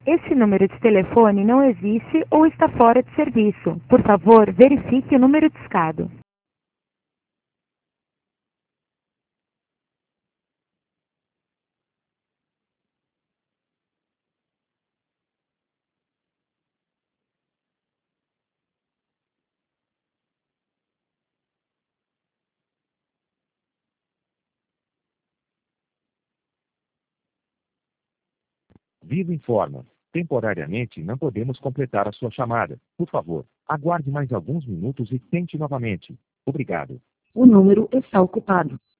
Esse número de telefone não existe ou está fora de serviço. Por favor, verifique o número discado. Vivo informa. Temporariamente não podemos completar a sua chamada. Por favor, aguarde mais alguns minutos e tente novamente. Obrigado. O número está ocupado.